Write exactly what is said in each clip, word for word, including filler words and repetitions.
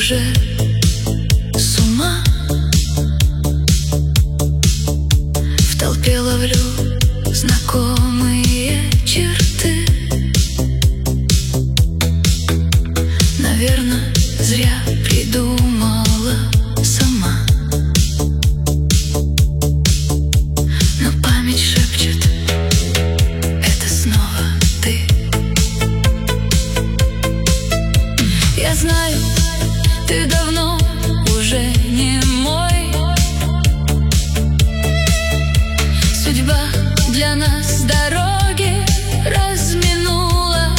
уже с ума. В толпе ловлю знакомые черты. Наверно, зря придумала сама. Но память шепчет: это снова ты. Я знаю, ты давно уже не мой. Судьба для нас дороги разминула.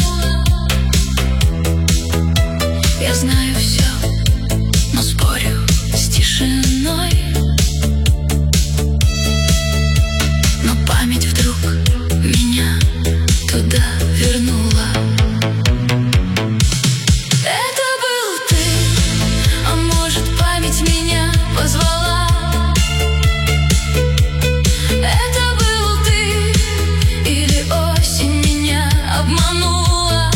Я знаю все, но спорю с тишиной. Но память вдруг меня туда вернула. Это был ты, а может, память меня позвала. Это был ты, или осень меня обманула.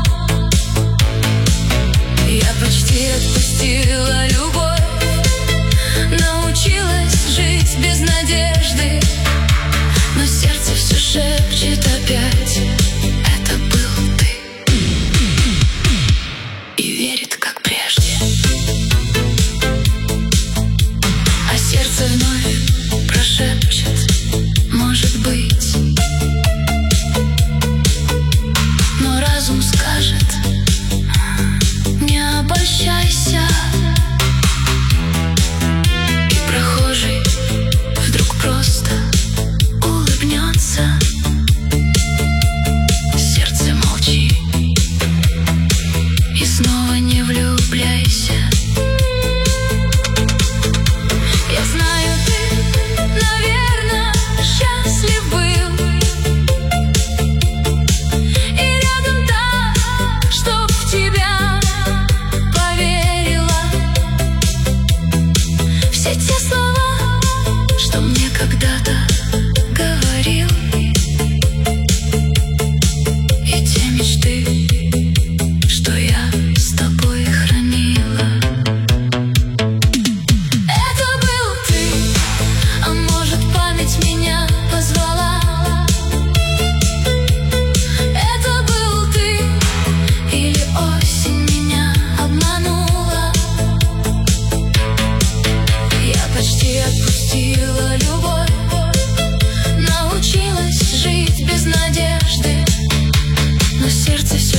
Я почти отпустила любовь, научилась жить без надежды, но сердце все шепчет опять: это был ты. И верит, как прежде. А сердце вновь прошепчет: может быть. Но разум скажет: не обольщайся. И прохожий вдруг просто улыбнется. Сердце, молчи и снова не влюбляйся. Я знаю, ты, наверно, счастлив был. И рядом та, что в тебя поверила. Все те слова, что мне когда-то говорил, и те мечты, что я с тобой хранила. Это был ты, а может, память меня позвала. Это был ты, или осень меня обманула. Я почти отпустила любовь, научилась жить без надежды, но сердце все